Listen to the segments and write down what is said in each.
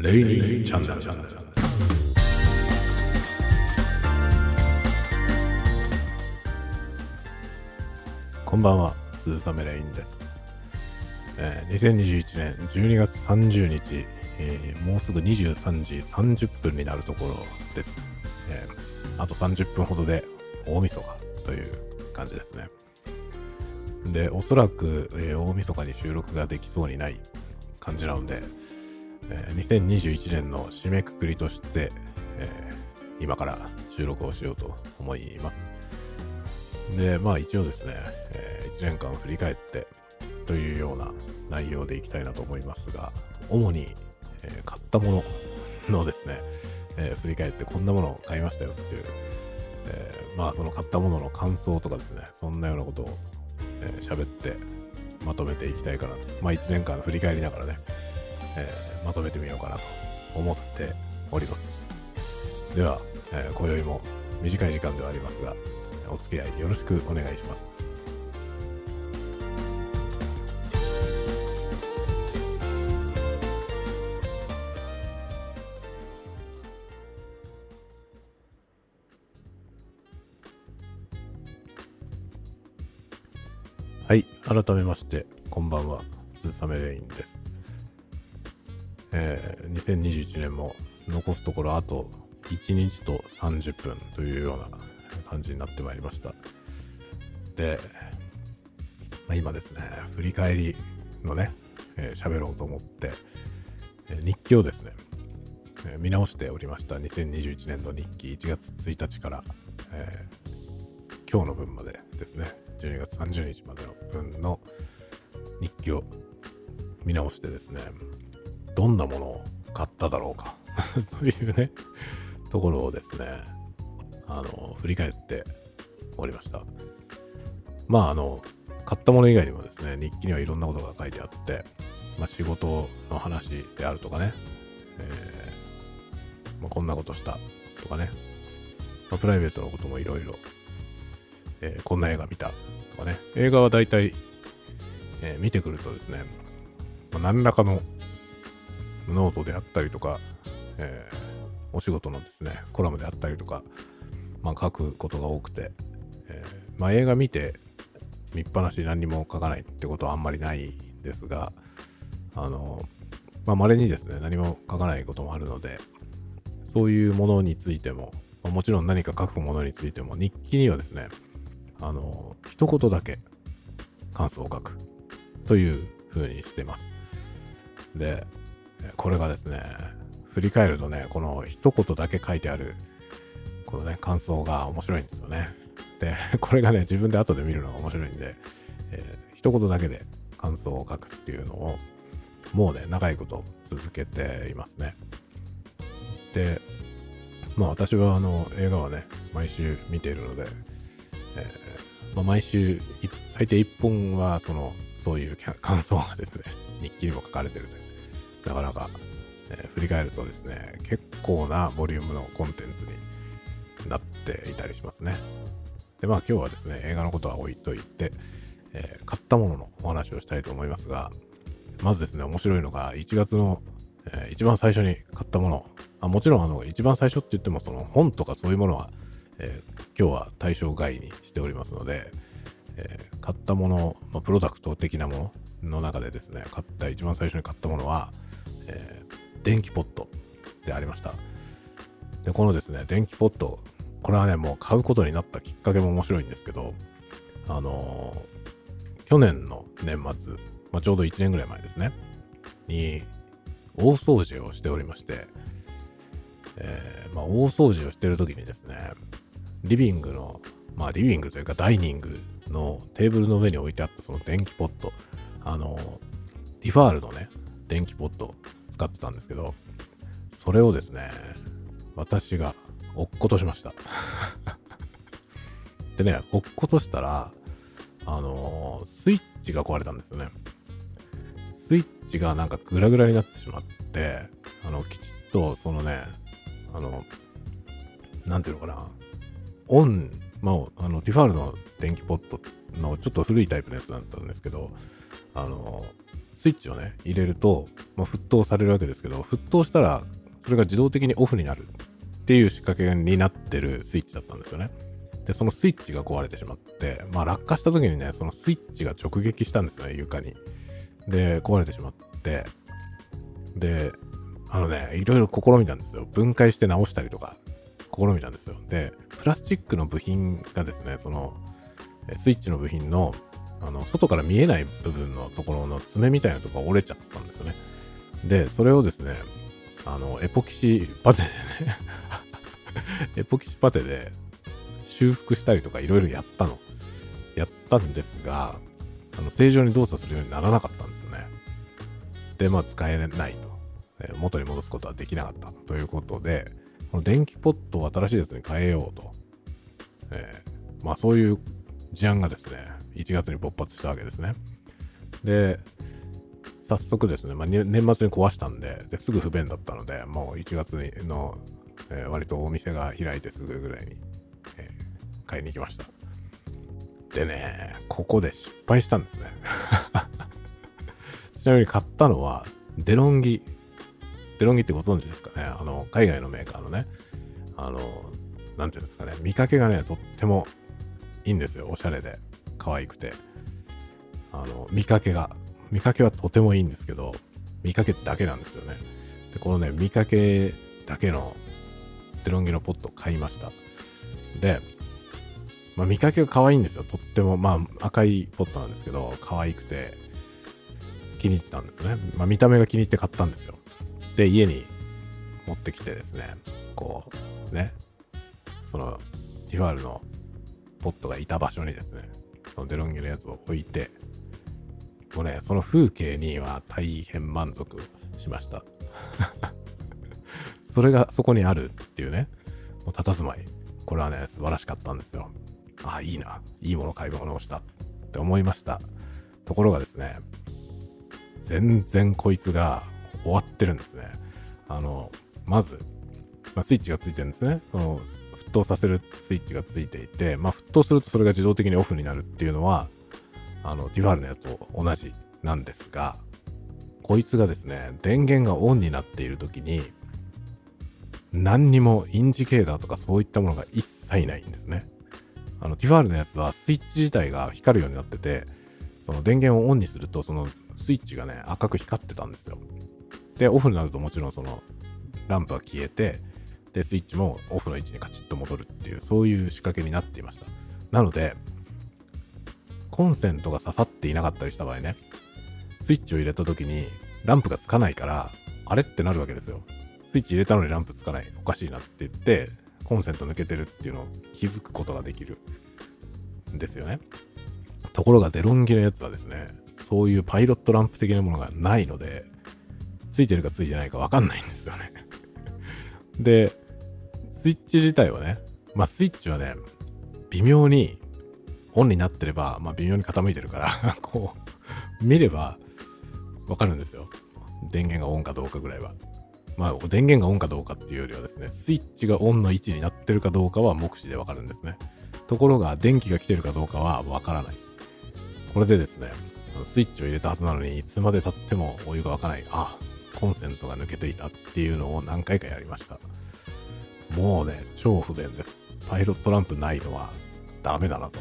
レイニーチャンネル。こんばんは、鈴雨レインです。2021年12月30日、もうすぐ23時30分になるところです。あと30分ほどで大晦日という感じですね。で、おそらく、大晦日に収録ができそうにない感じなので、2021年の締めくくりとして、今から収録をしようと思います。で、まあ一応ですね、1年間振り返ってというような内容でいきたいなと思いますが、主に、買ったもののですね、振り返ってこんなものを買いましたよっていう、まあその買ったものの感想とかですね、そんなようなことを喋ってまとめていきたいかなと。まあ1年間振り返りながらね、まとめてみようかなと思っております。では、今宵も短い時間ではありますが、お付き合いよろしくお願いします。はい、改めましてこんばんは、鈴雨レインです。2021年も残すところあと1日と30分というような感じになってまいりました。で、今ですね、振り返りのね、喋ろうと思って、日記をですね、見直しておりました。2021年の日記1月1日から、今日の分までですね、12月30日までの分の日記を見直してですね、どんなものを買っただろうかというねところをですね、振り返っておりました。買ったもの以外にもですね、日記にはいろんなことが書いてあって、仕事の話であるとかね、こんなことしたとかね、プライベートのこともいろいろ、こんな映画見たとかね。映画はだいたい見てくるとですね、何らかのノートであったりとか、お仕事のですねコラムであったりとか、書くことが多くて、映画見て見っぱなし何にも書かないってことはあんまりないんですが、稀にですね何も書かないこともあるので、そういうものについても、もちろん何か書くものについても日記にはですね、一言だけ感想を書くという風にしてます。で、これがですね、振り返るとね、この一言だけ書いてあるこのね感想が面白いんですよね。で、これがね自分で後で見るのが面白いんで、一言だけで感想を書くっていうのをもうね長いこと続けていますね。で、私は映画はね毎週見ているので、毎週最低1本はそういう感想がですね日記にも書かれているという、なかなか、振り返るとですね結構なボリュームのコンテンツになっていたりしますね。で、今日はですね映画のことは置いといて、買ったもののお話をしたいと思いますが、まずですね面白いのが1月の、一番最初に買ったもの、もちろん一番最初って言ってもその本とかそういうものは、今日は対象外にしておりますので、買ったもの、プロダクト的なものの中でですね一番最初に買ったものは、電気ポットでありました。で、このですね電気ポット、これはねもう買うことになったきっかけも面白いんですけど、去年の年末、ちょうど1年ぐらい前ですねに大掃除をしておりまして、大掃除をしている時にですね、リビングというかダイニングのテーブルの上に置いてあったその電気ポット、ティファールのね電気ポットを使ってたんですけど、それをですね私が落っことしましたでね、落っことしたらスイッチが壊れたんですよね。スイッチがなんかグラグラになってしまって、きちっとそのねなんていうのかな、ティファールの電気ポットのちょっと古いタイプのやつだったんですけど、 スイッチをね、入れると、沸騰されるわけですけど、沸騰したら、それが自動的にオフになるっていう仕掛けになってるスイッチだったんですよね。で、そのスイッチが壊れてしまって、落下した時にね、そのスイッチが直撃したんですよね、床に。で、壊れてしまって、で、いろいろ試みたんですよ。分解して直したりとか、試みたんですよ。で、プラスチックの部品がですね、その、スイッチの部品の、外から見えない部分のところの爪みたいなところが折れちゃったんですよね。で、それをですね、エポキシパテでねエポキシパテで修復したりとかいろいろやったんですが、正常に動作するようにならなかったんですよね。で、使えないと。元に戻すことはできなかったということで、この電気ポットを新しいやつに変えようと。そういう事案がですね、1月に勃発したわけですね。で、早速ですね、年末に壊したんで、すぐ不便だったので、もう1月の、割とお店が開いてすぐぐらいに、買いに行きました。でね、ここで失敗したんですね。ちなみに買ったのは、デロンギってご存知ですかね。海外のメーカーのね、なんていうんですかね、見かけがね、とってもいいんですよ。おしゃれで、可愛くて。見かけはとてもいいんですけど、見かけだけなんですよね。で、このね、見かけだけのデロンギのポットを買いました。で、見かけが可愛いんですよ。とっても、赤いポットなんですけど、可愛くて、気に入ってたんですね。見た目が気に入って買ったんですよ。で、家に持ってきてですね、こう、ね、その、ティファールのポットがいた場所にですね、そのデロンギのやつを置いて、もうね、その風景には大変満足しました。それがそこにあるっていうね、もう佇まい。これはね、素晴らしかったんですよ。いいな。いいもの買い物をしたって思いました。ところがですね、全然こいつが終わってるんですね。まず、スイッチがついてるんですね。その沸騰させるスイッチがついていて、沸騰するとそれが自動的にオフになるっていうのは、ティファールのやつと同じなんですが、こいつがですね、電源がオンになっているときに、何にもインジケーターとかそういったものが一切ないんですね。ティファールのやつはスイッチ自体が光るようになってて、その電源をオンにするとそのスイッチがね、赤く光ってたんですよ。で、オフになるともちろんそのランプは消えて、で、スイッチもオフの位置にカチッと戻るっていう、そういう仕掛けになっていました。なので、コンセントが刺さっていなかったりした場合ね、スイッチを入れた時にランプがつかないから、あれってなるわけですよ。スイッチ入れたのにランプつかない。おかしいなって言って、コンセント抜けてるっていうのを気づくことができるんですよね。ところがデロンギのやつはですね、そういうパイロットランプ的なものがないので、ついてるかついてないかわかんないんですよね。で、スイッチ自体はね、スイッチはね、微妙にオンになってれば、微妙に傾いてるからこう、見ればわかるんですよ。電源がオンかどうかぐらいは。電源がオンかどうかっていうよりはですね、スイッチがオンの位置になってるかどうかは目視でわかるんですね。ところが、電気が来てるかどうかはわからない。これでですね、スイッチを入れたはずなのに、いつまで経ってもお湯が沸かない。コンセントが抜けていたっていうのを何回かやりました。もうね、超不便です。パイロットランプないのはダメだなと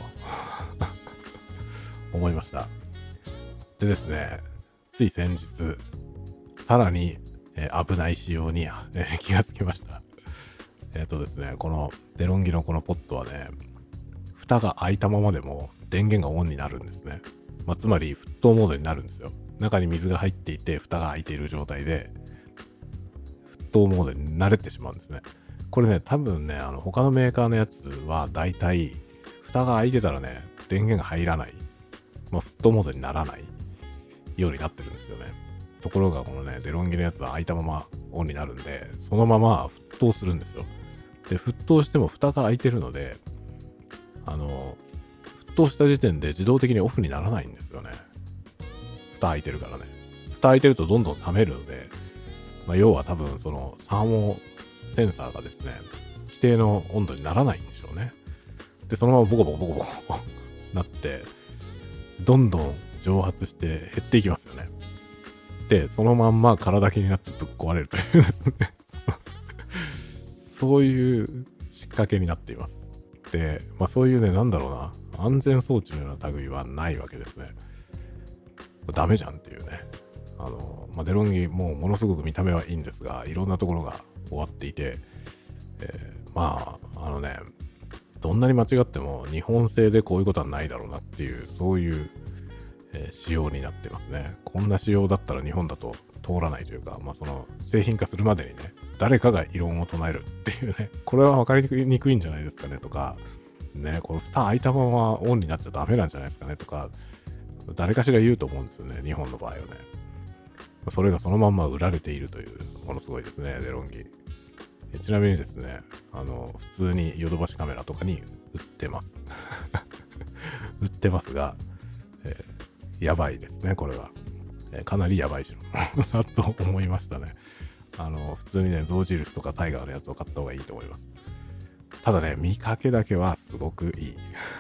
思いました。でですね、つい先日、さらに、危ない仕様に、気がつきました。ですね、このデロンギのこのポットはね、蓋が開いたままでも電源がオンになるんですね。つまり沸騰モードになるんですよ。中に水が入っていて蓋が開いている状態で沸騰モードに慣れてしまうんですね。これね、多分ね、他のメーカーのやつはだいたい蓋が開いてたらね、電源が入らない、沸騰モードにならないようになってるんですよね。ところがこのね、デロンギのやつは開いたままオンになるんで、そのまま沸騰するんですよ。で、沸騰しても蓋が開いてるので、沸騰した時点で自動的にオフにならないんですよね。蓋開いてるからね。蓋開いてるとどんどん冷めるので、要は多分そのサーモセンサーがですね、規定の温度にならないんでしょうね。で、そのままボコボコボコボコなって、どんどん蒸発して減っていきますよね。 て、そのまんま空だけになってぶっ壊れるというですねそういう仕掛けになっています。で、そういうね、なんだろうな、安全装置のような類はないわけですね。ダメじゃんっていうね。デロンギもうものすごく見た目はいいんですが、いろんなところが終わっていて、どんなに間違っても日本製でこういうことはないだろうなっていう、そういう、仕様になってますね。こんな仕様だったら日本だと通らないというか、その製品化するまでにね、誰かが異論を唱えるっていうね、これは分かりにくいんじゃないですかねとか、ね、この蓋開いたままオンになっちゃダメなんじゃないですかねとか、誰かしら言うと思うんですよね、日本の場合はね。それがそのまんま売られているという、ものすごいですね、デロンギ。ちなみにですね、普通にヨドバシカメラとかに売ってます。売ってますが、やばいですね、これは。かなりやばいしだと思いましたね。普通にね、象印とかタイガーのやつを買った方がいいと思います。ただね、見かけだけはすごくいい。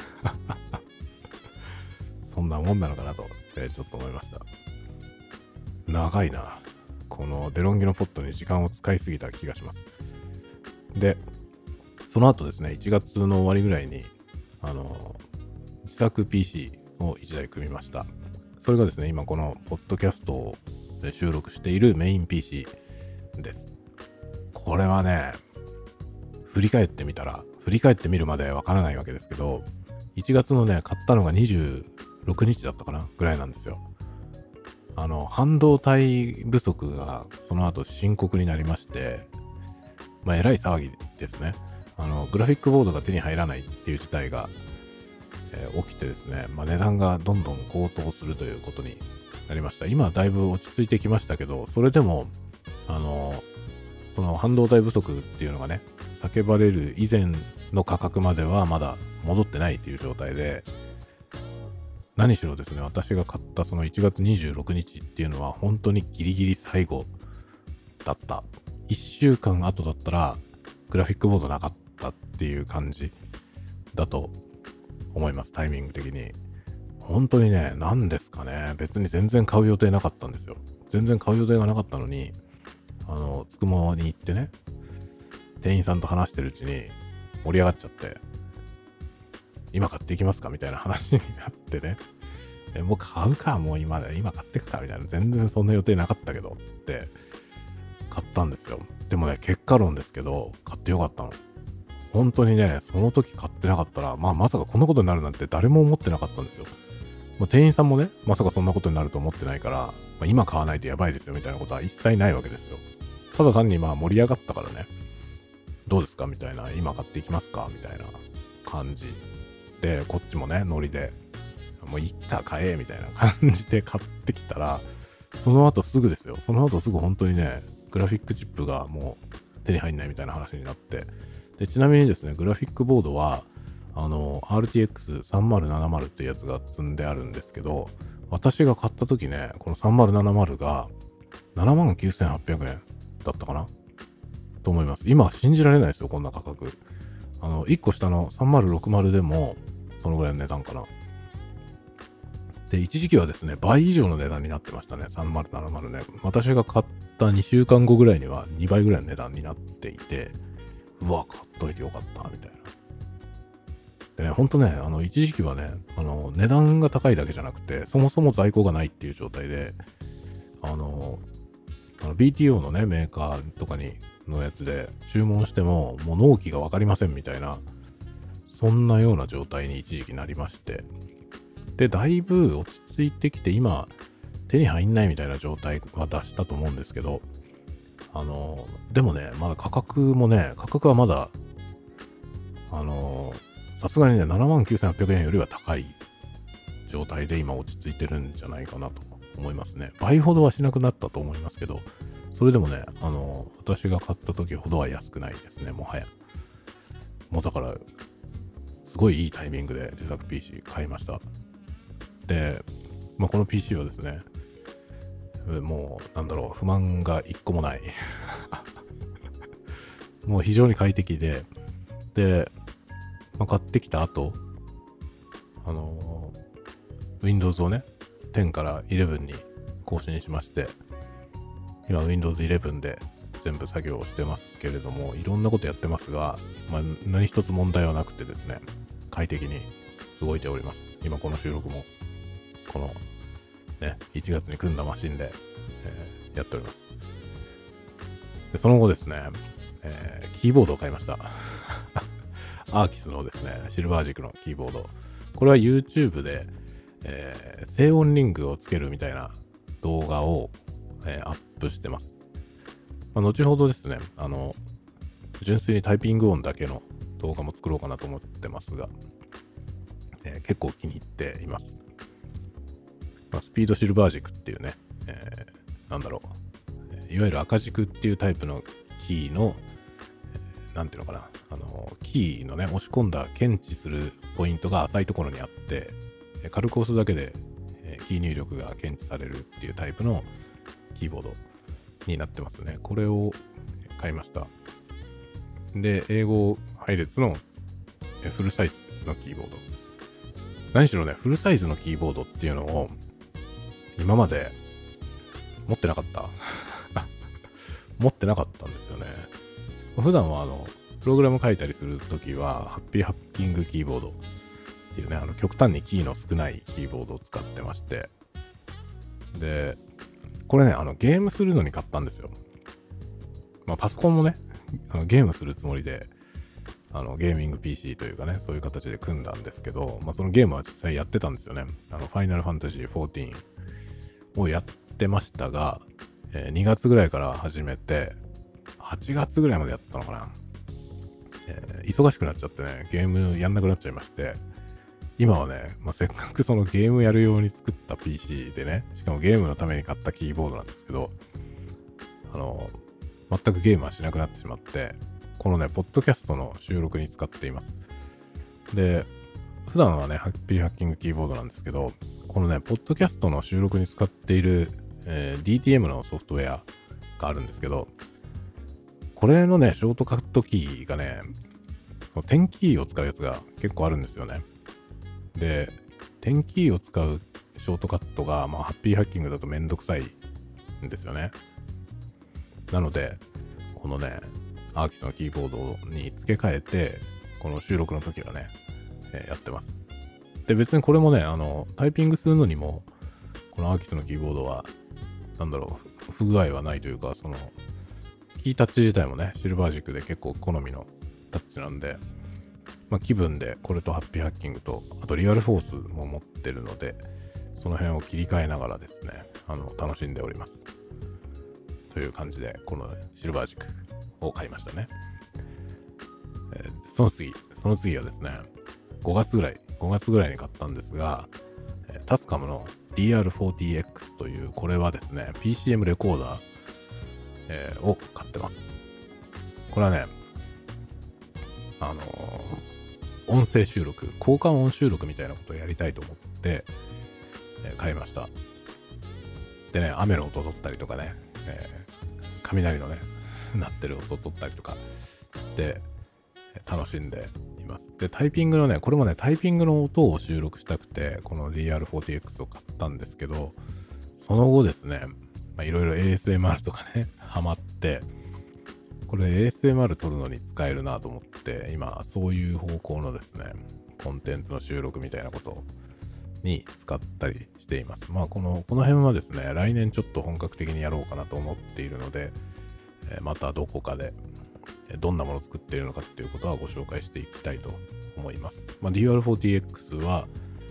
そんなもんなのかなと、ちょっと思いました。長いな。このデロンギのポットに時間を使いすぎた気がします。で、その後ですね、1月の終わりぐらいに、自作 PC を1台組みました。それがですね、今このポッドキャストを収録しているメイン PC です。これはね、振り返ってみるまでわからないわけですけど、1月のね、買ったのが26日だったかなぐらいなんですよ。半導体不足がその後深刻になりまして、えらい騒ぎですね。グラフィックボードが手に入らないっていう事態が、起きてですね、値段がどんどん高騰するということになりました。今はだいぶ落ち着いてきましたけど、それでも、その半導体不足っていうのがね、叫ばれる以前の価格まではまだ戻ってないっていう状態で、何しろですね、私が買ったその1月26日っていうのは本当にギリギリ最後だった。1週間後だったらグラフィックボードなかったっていう感じだと思います、タイミング的に。本当にね、何ですかね、別に全然買う予定なかったんですよ。全然買う予定がなかったのに、つくもに行ってね、店員さんと話してるうちに盛り上がっちゃって、今買っていきますかみたいな話になってね、もう買うか、もう今買ってくかみたいな、全然そんな予定なかったけどつって買ったんですよ。でもね、結果論ですけど買ってよかったの。本当にね、その時買ってなかったら、まさかこんなことになるなんて誰も思ってなかったんですよ。店員さんもね、まさかそんなことになると思ってないから、今買わないとやばいですよみたいなことは一切ないわけですよ。ただ単に盛り上がったからね、どうですかみたいな、今買っていきますかみたいな感じで、こっちもね、ノリで、もういった買えみたいな感じで買ってきたら、その後すぐですよ。その後すぐ本当にね、グラフィックチップがもう手に入んないみたいな話になって、で、ちなみにですね、グラフィックボードは、RTX3070 っていうやつが積んであるんですけど、私が買った時ね、この3070が 79,800 円だったかなと思います。今信じられないですよ、こんな価格。1個下の3060でも、そのぐらいの値段かな。で、一時期はですね、倍以上の値段になってましたね、3070ね。私が買った2週間後ぐらいには2倍ぐらいの値段になっていて、うわ、買っといてよかった、みたいな。でね、ほんとね、一時期はね、値段が高いだけじゃなくて、そもそも在庫がないっていう状態で、BTO のね、メーカーとかのやつで注文しても、もう納期がわかりませんみたいな、そんなような状態に一時期なりまして、で、だいぶ落ち着いてきて、今、手に入んないみたいな状態は出したと思うんですけど、でもね、まだ価格はまだ、さすがにね、79,800 円よりは高い状態で今落ち着いてるんじゃないかなと思いますね。倍ほどはしなくなったと思いますけど、それでもね、私が買った時ほどは安くないですね、もはや。もうだから、すごいいいタイミングで自作 PC 買いました。で、この PC はですね、もう、不満が一個もない。もう非常に快適で、買ってきた後、Windows をね、10から11に更新しまして、 今 Windows 11で全部作業をしてますけれども、いろんなことやってますが、何一つ問題はなくてですね、快適に動いております。今この収録も、このね、1月に組んだマシンで、やっております。でその後ですね、キーボードを買いました。アーキスのですね、シルバー軸のキーボード。これは YouTube で、静音リングをつけるみたいな動画を、アップしてます。後ほどですね、純粋にタイピング音だけの動画も作ろうかなと思ってますが、結構気に入っています。スピードシルバー軸っていうね、いわゆる赤軸っていうタイプのキーの、なんていうのかな、キーのね、押し込んだ検知するポイントが浅いところにあって、軽く押すだけで、キー入力が検知されるっていうタイプのキーボードになってますね。これを買いました。で、英語配列のフルサイズのキーボード。何しろね、フルサイズのキーボードっていうのを今まで持ってなかった。持ってなかったんですよね。普段はプログラム書いたりするときは、ハッピーハッキングキーボードっていうね、極端にキーの少ないキーボードを使ってまして。で、これね、ゲームするのに買ったんですよ。パソコンもね、ゲームするつもりで、ゲーミング PC というかね、そういう形で組んだんですけど、そのゲームは実際やってたんですよね。ファイナルファンタジー14をやってましたが、2月ぐらいから始めて、8月ぐらいまでやったのかな。忙しくなっちゃってね、ゲームやんなくなっちゃいまして、今はね、せっかくそのゲームやるように作った PC でね、しかもゲームのために買ったキーボードなんですけど、全くゲームはしなくなってしまって、このね、ポッドキャストの収録に使っています。で、普段はね、ハッピーハッキングキーボードなんですけど、このね、ポッドキャストの収録に使っている、DTM のソフトウェアがあるんですけど、これのね、ショートカットキーがね、10キーを使うやつが結構あるんですよね。で、10キーを使うショートカットが、ハッピーハッキングだとめんどくさいんですよね。なので、このね、アーキスのキーボードに付け替えて、この収録の時はね、やってます。で、別にこれもね、タイピングするのにも、このアーキスのキーボードは、不具合はないというか、キータッチ自体もね、シルバー軸で結構好みのタッチなんで、気分でこれとハッピーハッキングと、あとリアルフォースも持ってるので、その辺を切り替えながらですね、楽しんでおります。という感じで、このシルバー軸を買いましたね。その次はですね、5月ぐらいに買ったんですが、タスカムの DR40X という、これはですね、PCM レコーダー、を買ってます。これはね、音声収録、交換音収録みたいなことをやりたいと思って、買いました。でね、雨の音を取ったりとかね、雷のね、鳴ってる音を取ったりとかして、楽しんでいます。で、タイピングのね、これもね、タイピングの音を収録したくて、この DR40X を買ったんですけど、その後ですね、いろいろ ASMR とかね、ハマって、これ ASMR 撮るのに使えるなと思って、今、そういう方向のですね、コンテンツの収録みたいなことに使ったりしています。この辺はですね、来年ちょっと本格的にやろうかなと思っているので、またどこかでどんなものを作っているのかっていうことはご紹介していきたいと思います。DR40X は、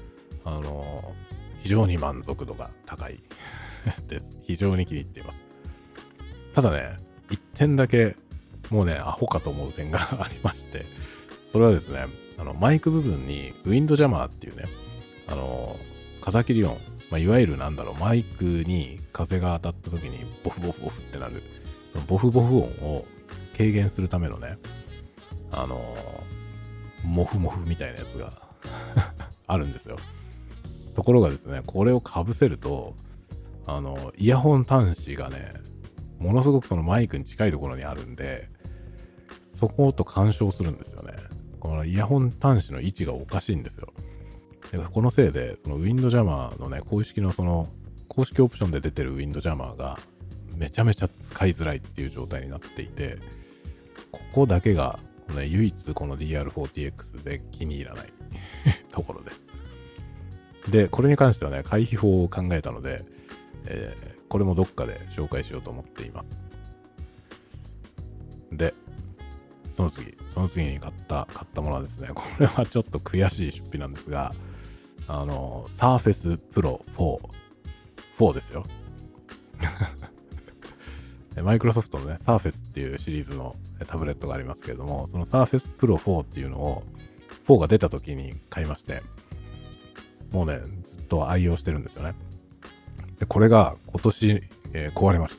非常に満足度が高いです。非常に気に入っています。ただね、一点だけ、もうね、アホかと思う点がありまして、それはですね、マイク部分にウィンドジャマーっていうね、風切り音、いわゆるマイクに風が当たった時にボフボフボフってなる、そのボフボフ音を軽減するためのね、モフモフみたいなやつがあるんですよ。ところがですね、これを被せると、イヤホン端子がね、ものすごくそのマイクに近いところにあるんで、そこと干渉するんですよね。このイヤホン端子の位置がおかしいんですよ。でこのせいで、そのウィンドジャマーのね、公式の公式オプションで出てるウィンドジャマーが、 めちゃめちゃ使いづらいっていう状態になっていて、ここだけが、ね、唯一この DR4TX で気に入らないところです。で、これに関してはね、回避法を考えたので、これもどっかで紹介しようと思っています。で、その次に買ったものはですね、これはちょっと悔しい出費なんですが、Surface Pro 4ですよ。マイクロソフトのね、Surface っていうシリーズのタブレットがありますけれども、その Surface Pro 4っていうのを、4が出た時に買いまして、もうね、ずっと愛用してるんですよね。で、これが今年、壊れました。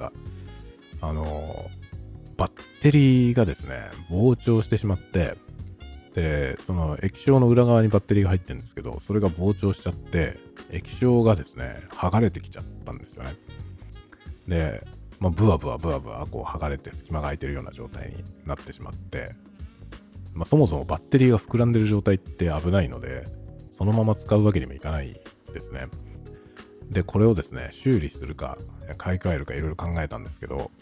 バッテリーがですね、膨張してしまって、で、その液晶の裏側にバッテリーが入ってるんですけど、それが膨張しちゃって、液晶がですね、剥がれてきちゃったんですよね。で、ブワブワこう剥がれて隙間が空いてるような状態になってしまって、そもそもバッテリーが膨らんでる状態って危ないので、そのまま使うわけにもいかないですね。で、これをですね、修理するか買い替えるかいろいろ考えたんですけど、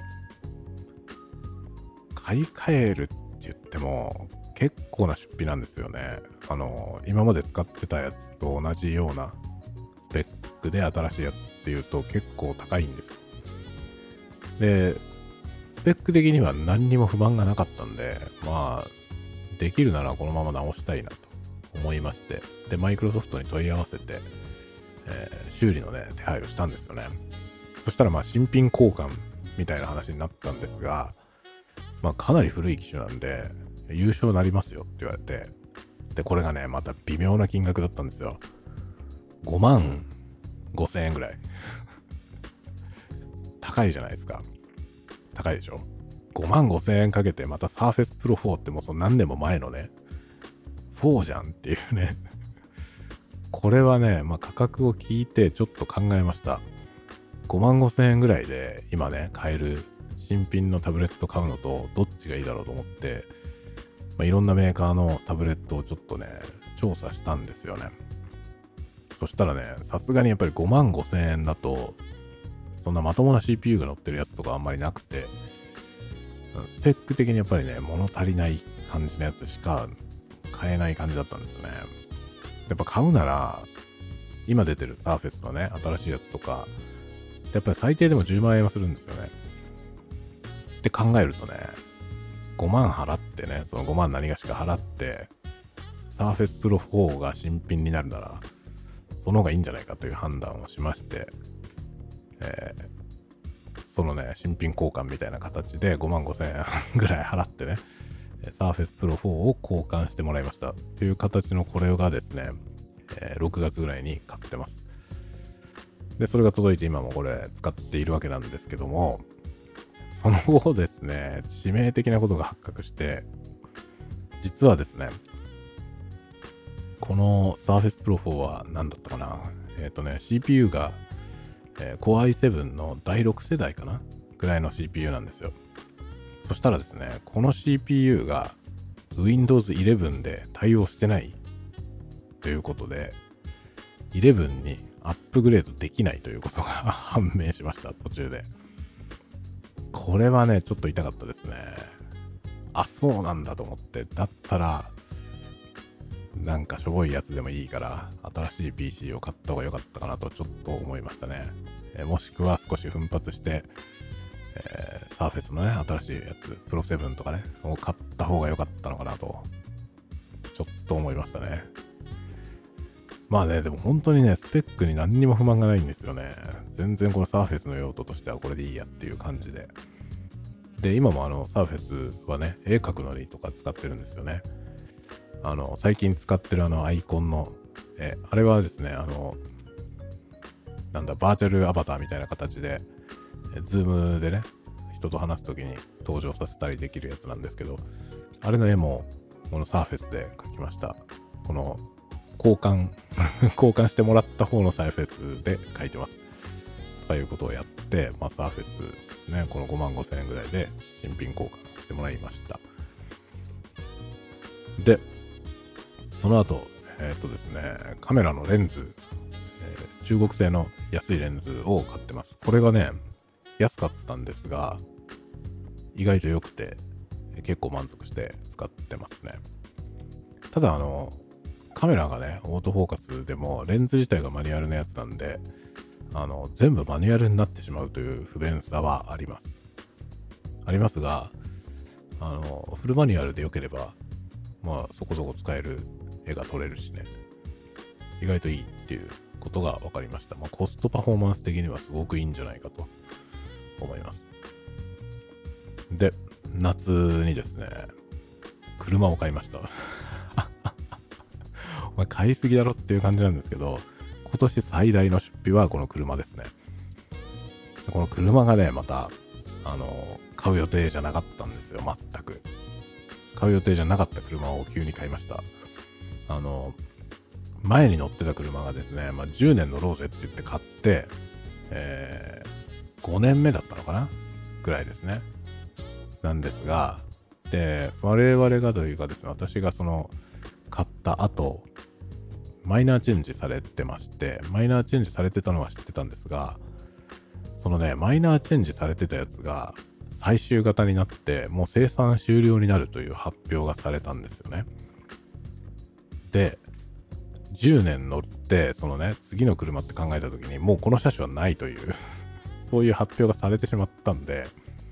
買い替えるって言っても結構な出費なんですよね。今まで使ってたやつと同じようなスペックで新しいやつっていうと結構高いんです。で、スペック的には何にも不満がなかったんで、できるならこのまま直したいなと思いまして、で、マイクロソフトに問い合わせて、修理のね、手配をしたんですよね。そしたら新品交換みたいな話になったんですが、かなり古い機種なんで、優勝になりますよって言われて、で、これがね、また微妙な金額だったんですよ。5万5千円ぐらい。高いじゃないですか。高いでしょ。5万5千円かけて、また Surface Pro 4ってもうその何年も前のね、4じゃんっていうね。これはね、価格を聞いてちょっと考えました。5万5千円ぐらいで今ね、買える新品のタブレット買うのとどっちがいいだろうと思って、いろんなメーカーのタブレットをちょっとね、調査したんですよね。そしたらね、さすがにやっぱり5万5千円だと、そんなまともな CPU が乗ってるやつとかあんまりなくて、スペック的にやっぱりね、物足りない感じのやつしか買えない感じだったんですよね。やっぱ買うなら、今出てる Surface のね、新しいやつとか、やっぱり最低でも10万円はするんですよね。って考えるとね、5万払ってね、その5万何がしか払って、Surface Pro 4が新品になるなら、その方がいいんじゃないかという判断をしまして、そのね、新品交換みたいな形で5万5千円ぐらい払ってね、Surface Pro 4を交換してもらいました。という形のこれがですね、6月ぐらいに買ってます。で、それが届いて今もこれ使っているわけなんですけども、その後ですね、致命的なことが発覚して、実はですね、この Surface Pro 4は何だったかな、CPU が、Core i7 の第6世代かなぐらいの CPU なんですよ。そしたらですね、この CPU が Windows 11で対応してないということで、11にアップグレードできないということが判明しました、途中で。これはね、ちょっと痛かったですね。そうなんだと思って、だったら、なんかしょぼいやつでもいいから、新しい PC を買った方が良かったかなとちょっと思いましたね。もしくは少し奮発して、Surface のね、新しいやつ、Pro 7とかね、を買った方が良かったのかなと、ちょっと思いましたね。でも本当にね、スペックに何にも不満がないんですよね。全然この Surface の用途としてはこれでいいやっていう感じで。で、今もSurface はね、絵描くのにとか使ってるんですよね。最近使ってるアイコンの、あれはですね、バーチャルアバターみたいな形で、ズームでね、人と話すときに登場させたりできるやつなんですけど、あれの絵も、この Surface で描きました。この、交換してもらった方の Surface で描いてます。ということをやって、Surface ですね、この5万5千円ぐらいで新品交換してもらいました。で、その後、ですね、カメラのレンズ、中国製の安いレンズを買ってます。これがね、 安かったんですが、意外と良くて、結構満足して使ってますね。ただカメラがね、オートフォーカスでもレンズ自体がマニュアルのやつなんで、全部マニュアルになってしまうという不便さはあります。ありますが、フルマニュアルで良ければ、まあそこそこ使える絵が撮れるしね、意外といいっていうことが分かりました。まあコストパフォーマンス的にはすごくいいんじゃないかと思います。で、夏にですね、車を買いました。お前買いすぎだろっていう感じなんですけど、今年最大の出費はこの車ですね。この車がね、また、買う予定じゃなかったんですよ、全く。買う予定じゃなかった車を急に買いました。前に乗ってた車がですね、まあ、10年乗ろうぜって言って買って、5年目だったのかなぐらいですね。なんですが、で、我々がというかですね、私が買った後、マイナーチェンジされてまして、マイナーチェンジされてたのは知ってたんですが、マイナーチェンジされてたやつが最終型になって、もう生産終了になるという発表がされたんですよね。で、10年乗って、次の車って考えた時に、もうこの車種はないという、そういう発表がされてしまったんで、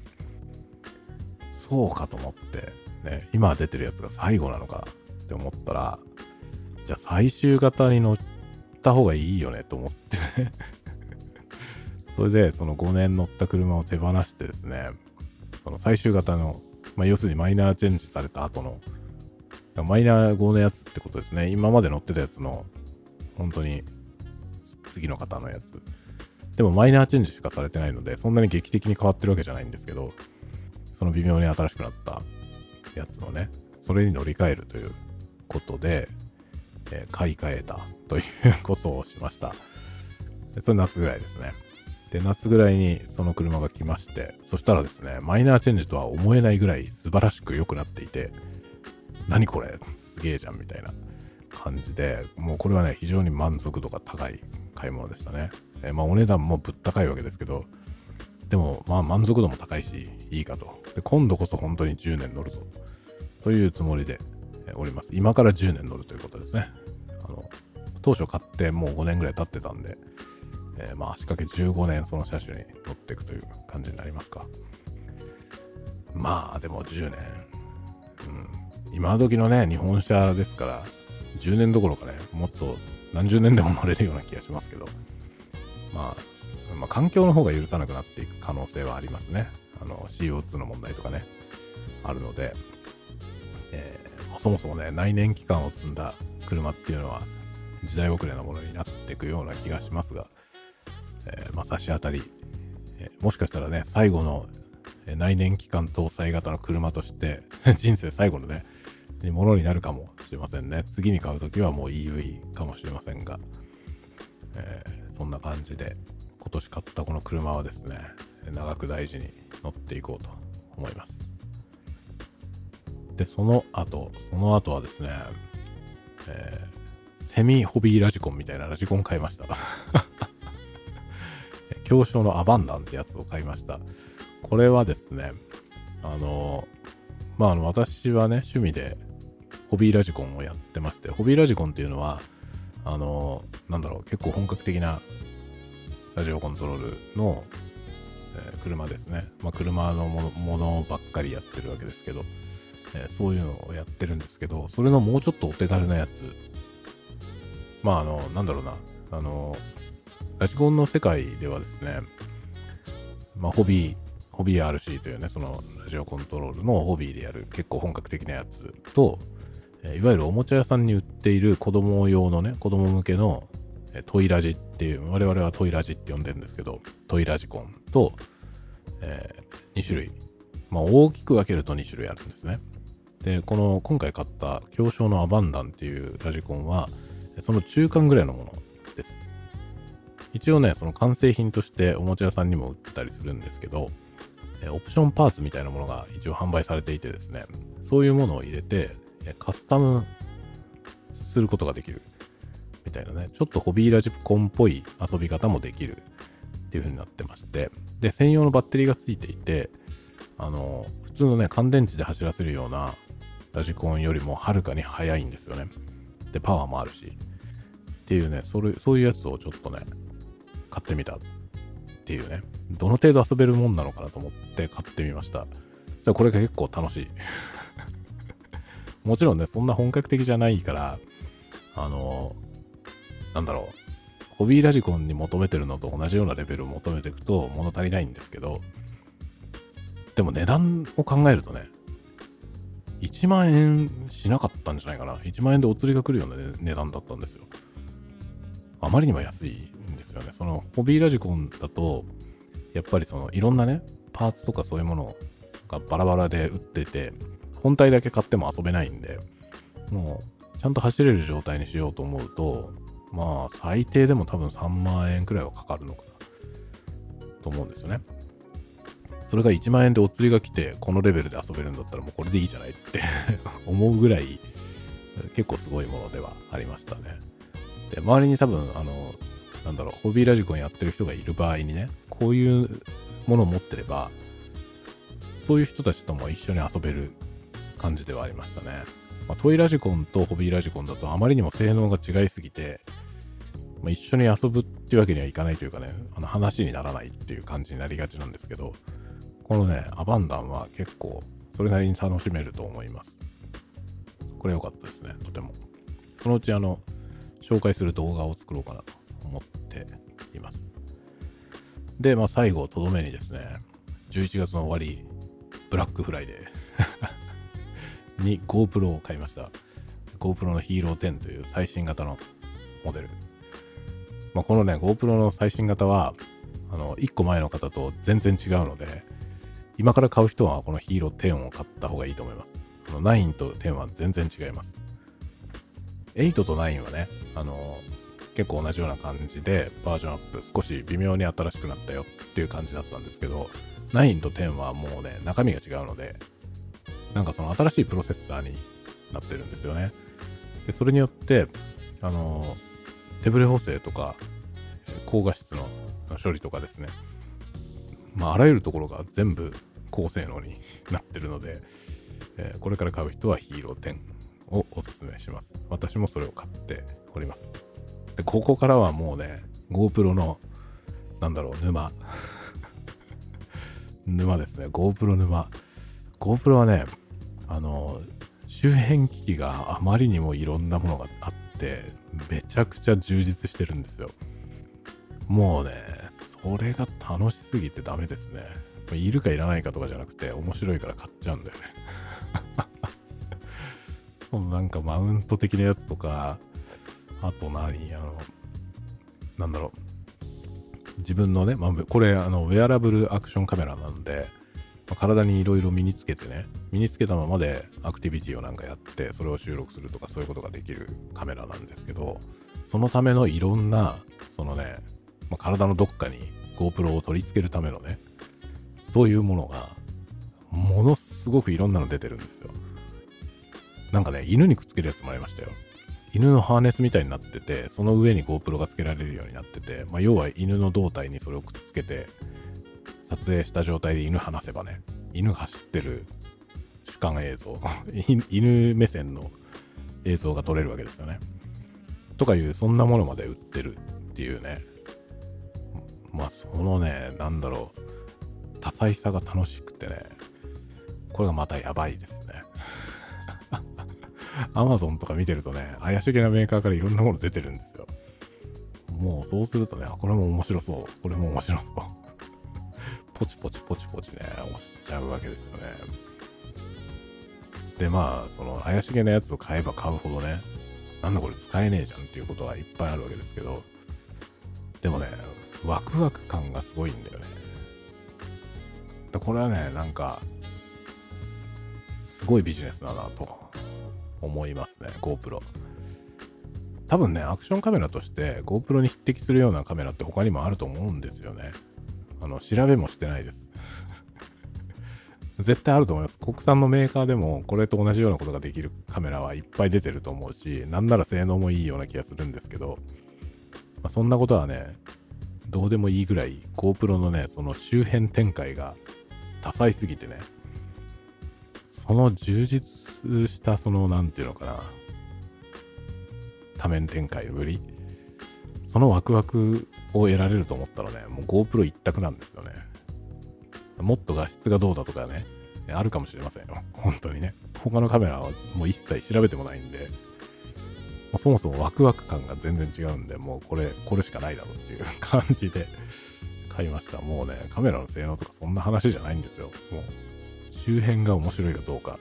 そうかと思って、ね、今出てるやつが最後なのかって思ったら、じゃあ最終型に乗った方がいいよねと思ってね。それで、5年乗った車を手放してですね、最終型の、まあ、要するにマイナーチェンジされた後の、マイナー号のやつってことですね。今まで乗ってたやつの、本当に次の型のやつ。でもマイナーチェンジしかされてないので、そんなに劇的に変わってるわけじゃないんですけど、微妙に新しくなったやつのね、それに乗り換えるということで、買い替えたということをしました。それ夏ぐらいですね。で、夏ぐらいにその車が来まして、そしたらですね、マイナーチェンジとは思えないぐらい素晴らしく良くなっていて、何これすげえじゃんみたいな感じで、もうこれはね、非常に満足度が高い買い物でしたね。まあお値段もぶった高いわけですけど、でもまあ満足度も高いし、いいかと。で、今度こそ本当に10年乗るぞというつもりでおります。今から10年乗るということですね。当初買ってもう5年ぐらい経ってたんで、まあ足掛け15年その車種に乗っていくという感じになりますか。まあでも10年、今時のね日本車ですから10年どころかね、もっと何十年でも乗れるような気がしますけど、まあ環境の方が許さなくなっていく可能性はありますね。CO2 の問題とかねあるので、そもそもね内燃機関を積んだ車っていうのは時代遅れなものになっていくような気がしますが、まあ差し当たり、もしかしたらね最後の内燃機関搭載型の車として人生最後のねものになるかもしれませんね。次に買うときはもう EV かもしれませんが、そんな感じで今年買ったこの車はですね長く大事に乗っていこうと思います。でその後はですね、セミホビーラジコンみたいなラジコン買いました。狭小のアバンダンってやつを買いました。これはですね、私はね、趣味でホビーラジコンをやってまして、ホビーラジコンっていうのは、結構本格的なラジオコントロールの、車ですね。まあ、車のものばっかりやってるわけですけど、そういうのをやってるんですけど、それのもうちょっとお手軽なやつ。まあ、ラジコンの世界ではですね、まあ、ホビー RC というね、そのラジオコントロールのホビーでやる結構本格的なやつと、いわゆるおもちゃ屋さんに売っている子供用のね、子供向けのトイラジっていう、我々はトイラジって呼んでるんですけど、トイラジコンと、2種類。まあ大きく分けると2種類あるんですね。で、今回買った狭小のアバンダンっていうラジコンは、その中間ぐらいのものです。一応ね、その完成品としておもちゃ屋さんにも売ってたりするんですけど、オプションパーツみたいなものが一応販売されていてですね、そういうものを入れてカスタムすることができるみたいなね、ちょっとホビーラジコンっぽい遊び方もできるっていう風になってまして、 で、専用のバッテリーがついていて、普通のね、乾電池で走らせるようなラジコンよりもはるかに速いんですよね。で、パワーもあるし。っていうね、そういうやつをちょっとね、買ってみたっていうね。どの程度遊べるもんなのかなと思って買ってみました。じゃあこれが結構楽しい。もちろんね、そんな本格的じゃないから、なんだろう。ホビーラジコンに求めてるのと同じようなレベルを求めていくと物足りないんですけど、でも値段を考えるとね、1万円しなかったんじゃないかな。1万円でお釣りが来るような、ね、値段だったんですよ。あまりにも安いんですよね。そのホビーラジコンだと、やっぱりそのいろんなね、パーツとかそういうものがバラバラで売ってて、本体だけ買っても遊べないんで、もうちゃんと走れる状態にしようと思うと、まあ最低でも多分3万円くらいはかかるのかなと思うんですよね。それが1万円でお釣りが来てこのレベルで遊べるんだったらもうこれでいいじゃないって思うぐらい結構すごいものではありましたね。で、周りに多分なんだろう、ホビーラジコンやってる人がいる場合にね、こういうものを持ってればそういう人たちとも一緒に遊べる感じではありましたね。まあ、トイラジコンとホビーラジコンだとあまりにも性能が違いすぎて、まあ、一緒に遊ぶっていうわけにはいかないというかね、話にならないっていう感じになりがちなんですけど、このね、アバンダンは結構それなりに楽しめると思います。これ良かったですね、とても。そのうち紹介する動画を作ろうかなと思っています。で、まあ最後、とどめにですね、11月の終わり、ブラックフライデーに GoPro を買いました。GoPro の Hero 10という最新型のモデル。まあ、このね、GoPro の最新型は、1個前の型と全然違うので、今から買う人はこの Hero 10を買った方がいいと思います。9と10は全然違います。8と9はね、結構同じような感じでバージョンアップ、少し微妙に新しくなったよっていう感じだったんですけど、9と10はもうね、中身が違うので、なんかその新しいプロセッサーになってるんですよね。で、それによって、手ブレ補正とか、高画質の処理とかですね。まあ、あらゆるところが全部高性能になってるので、これから買う人は Hero 10をおすすめします。私もそれを買っております。で、ここからはもうね、GoPro の、なんだろう、沼ですね。GoPro 沼。GoPro はね、周辺機器があまりにもいろんなものがあって、めちゃくちゃ充実してるんですよ。もうね、それが楽しすぎてダメですね。いるかいらないかとかじゃなくて、面白いから買っちゃうんだよね。そのなんかマウント的なやつとか、あとなんだろう。自分のね、まあ、これウェアラブルアクションカメラなんで、まあ、体にいろいろ身につけてね、身につけたままでアクティビティをなんかやって、それを収録するとかそういうことができるカメラなんですけど、そのためのいろんな、そのね、まあ、体のどっかに GoPro を取り付けるためのね、そういうものが、ものすごくいろんなの出てるんですよ。なんかね、犬にくっつけるやつもありましたよ。犬のハーネスみたいになってて、その上に GoPro がつけられるようになってて、まあ、要は犬の胴体にそれをくっつけて、撮影した状態で犬離せばね、犬が走ってる主観映像、犬目線の映像が撮れるわけですよね。とかいう、そんなものまで売ってるっていうね。まあ、そのね、なんだろう、多彩さが楽しくてね、これがまたやばいですね。Amazon とか見てるとね、怪しげなメーカーからいろんなもの出てるんですよ。もうそうするとね、これも面白そう、これも面白そう。ポチポチポチポチね、押しちゃうわけですよね。で、まあ、その怪しげなやつを買えば買うほどね、なんだこれ使えねえじゃんっていうことはいっぱいあるわけですけど、でもね、ワクワク感がすごいんだよね。で、これはね、なんか、すごいビジネスだなと思いますね、GoPro。多分ね、アクションカメラとして GoPro に匹敵するようなカメラって他にもあると思うんですよね。調べもしてないです。絶対あると思います。国産のメーカーでもこれと同じようなことができるカメラはいっぱい出てると思うし、なんなら性能もいいような気がするんですけど、まあ、そんなことはね、 どうでもいいぐらい GoPro のね、その周辺展開が多彩すぎてね、その充実したそのなんていうのかな、多面展開ぶり、そのワクワクを得られると思ったらね、もう GoPro 一択なんですよね。もっと画質がどうだとかね、あるかもしれませんよ。本当にね。他のカメラはもう一切調べてもないんで、もうそもそもワクワク感が全然違うんで、もうこれしかないだろうっていう感じで買いました。もうね、カメラの性能とかそんな話じゃないんですよ。もう周辺が面白いかどうか。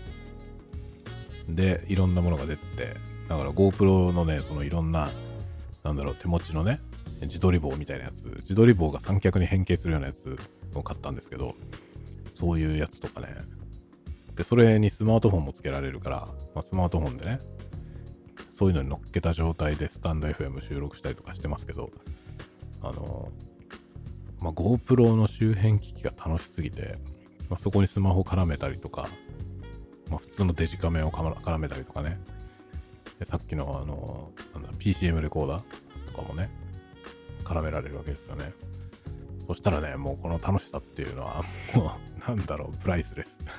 で、いろんなものが出て、だから GoPro のね、そのいろんな、手持ちのね、自撮り棒みたいなやつ、自撮り棒が三脚に変形するようなやつを買ったんですけど、そういうやつとかね。で、それにスマートフォンもつけられるから、スマートフォンでね、そういうのに乗っけた状態でスタンド FM 収録したりとかしてますけど、GoPro の周辺機器が楽しすぎて、そこにスマホ絡めたりとか、普通のデジカメを絡めたりとかね。でさっきのPCM レコーダーとかもね、絡められるわけですよね。そしたらね、もうこの楽しさっていうのは、もう、プライスレス。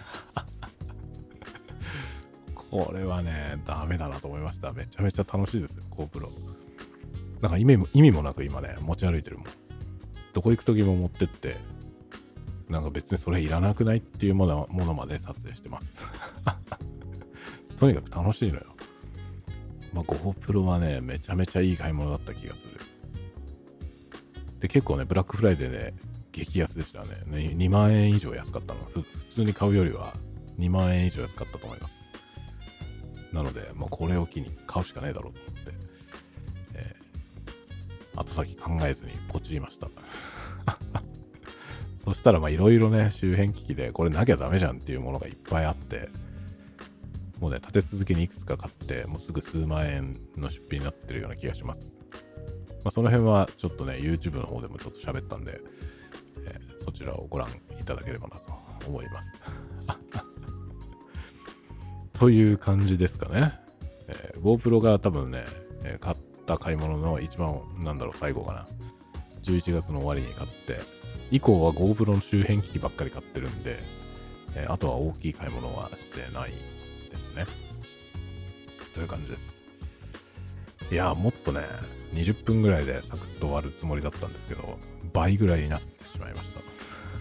これはね、ダメだなと思いました。めちゃめちゃ楽しいですよ、GoPro。なんか意味もなく今ね、持ち歩いてるもん。どこ行くときも持ってって、なんか別にそれいらなくないっていうものまで撮影してます。とにかく楽しいのよ。GoPro はね、めちゃめちゃいい買い物だった気がする。で、結構ね、ブラックフライデーで激安でしたね。2万円以上安かったの。普通に買うよりは2万円以上安かったと思います。なので、もうこれを機に買うしかないだろうと思って、後先考えずにポチりました。そしたらいろいろね、周辺機器でこれなきゃダメじゃんっていうものがいっぱいあって、もうね、立て続けにいくつか買って、もうすぐ数万円の出費になってるような気がします。その辺はちょっとね、YouTube の方でもちょっと喋ったんで、そちらをご覧いただければなと思います。という感じですかね。GoPro が多分ね、買った買い物の一番、最後かな。11月の終わりに買って、以降は GoPro の周辺機器ばっかり買ってるんで、あとは大きい買い物はしてないですね。という感じです。いや、もっとね、20分ぐらいでサクッと終わるつもりだったんですけど、倍ぐらいになってしまいました。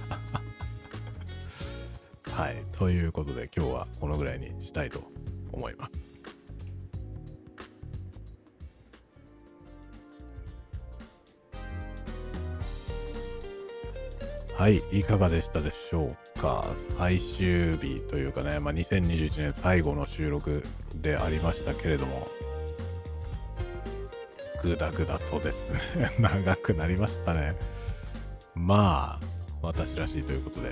はい。ということで今日はこのぐらいにしたいと思います。はい。いかがでしたでしょうか。最終日というかね、2021年最後の収録でありましたけれども、ぐだぐだとですね、長くなりましたね。私らしいということで。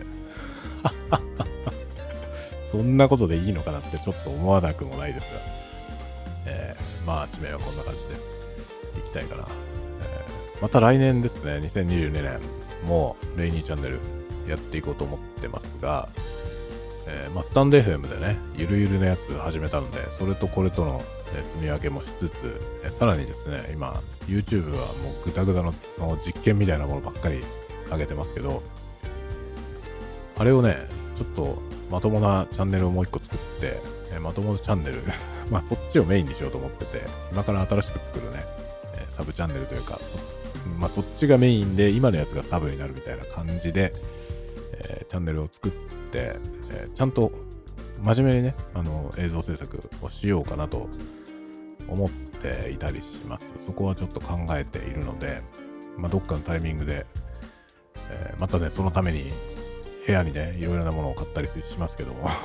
そんなことでいいのかなってちょっと思わなくもないですが、締めはこんな感じでいきたいかな。また来年ですね、2022年、もうレイニーチャンネルやっていこうと思ってますが、スタンド FM でね、ゆるゆるのやつ始めたので、それとこれとの住み分けもしつつ、さらにですね、今、YouTube はもうグダグダの実験みたいなものばっかり上げてますけど、あれをね、ちょっとまともなチャンネルをもう一個作って、まともなチャンネル、そっちをメインにしようと思ってて、今から新しく作るね、サブチャンネルというか、そっちがメインで、今のやつがサブになるみたいな感じで、チャンネルを作って、ちゃんと真面目にね、映像制作をしようかなと思っていたりします。そこはちょっと考えているので、どっかのタイミングで、またね、そのために部屋にね、いろいろなものを買ったりしますけども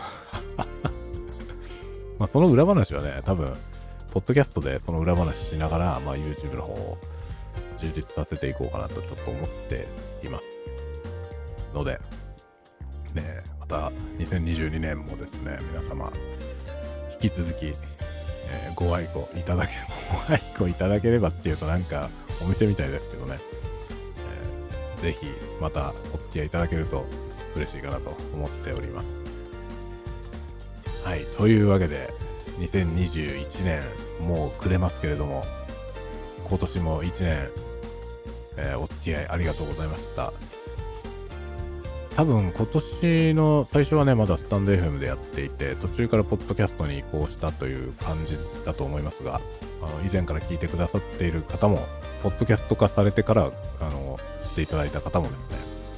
その裏話はね、多分ポッドキャストでその裏話しながら、YouTube の方を充実させていこうかなとちょっと思っていますので、ね、また2022年もですね、皆様引き続き、ご愛顧いただければっていうとなんかお店みたいですけどね、ぜひまたお付き合いいただけると嬉しいかなと思っております。はい、というわけで2021年もう暮れますけれども、今年も1年お付き合いありがとうございました。多分今年の最初はね、まだスタンド FM でやっていて、途中からポッドキャストに移行したという感じだと思いますが、以前から聞いてくださっている方も、ポッドキャスト化されてからしていただいた方もですね、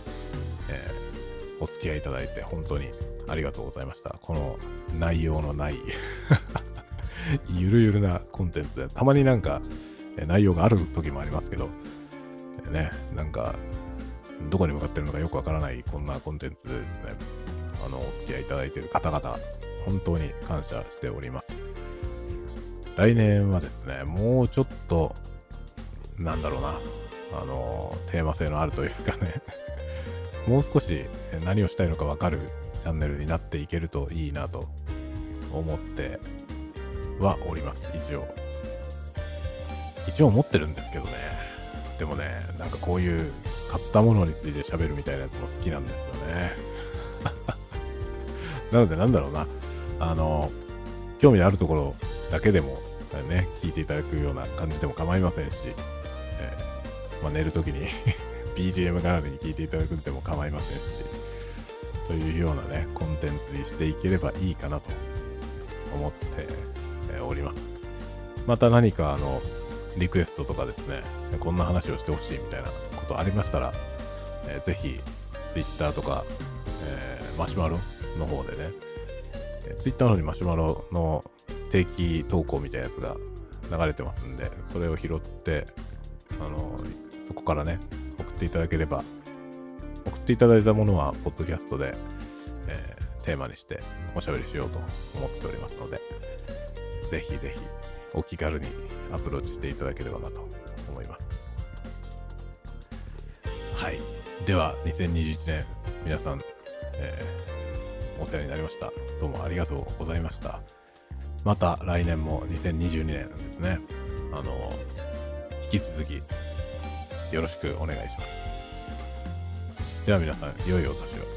お付き合いいただいて本当にありがとうございました。この内容のないゆるゆるなコンテンツで、たまになんか内容がある時もありますけど、ね、なんかどこに向かってるのかよくわからないこんなコンテンツでですね、お付き合いいただいている方々、本当に感謝しております。来年はですね、もうちょっとなんだろうな、テーマ性のあるというかねもう少し何をしたいのかわかるチャンネルになっていけるといいなと思ってはおります。一応思ってるんですけどね。でもね、なんかこういう買ったものについて喋るみたいなやつも好きなんですよねなのでなんだろうな、興味のあるところだけでもね、聞いていただくような感じでも構いませんし、寝るときにBGM 代わりに聞いていただくでも構いませんし、というようなね、コンテンツにしていければいいかなと思っております。また何かリクエストとかですね、こんな話をしてほしいみたいなことありましたら、ぜひ Twitter とか、マシュマロの方でね、Twitter の方にマシュマロの定期投稿みたいなやつが流れてますんで、それを拾ってそこからね送っていただければ、送っていただいたものはポッドキャストで、テーマにしておしゃべりしようと思っておりますので、ぜひぜひお気軽にアプローチしていただければなと思います。はい、では2021年皆さん、お世話になりました。どうもありがとうございました。また来年も2022年ですね、引き続きよろしくお願いします。では皆さん、良いお年を。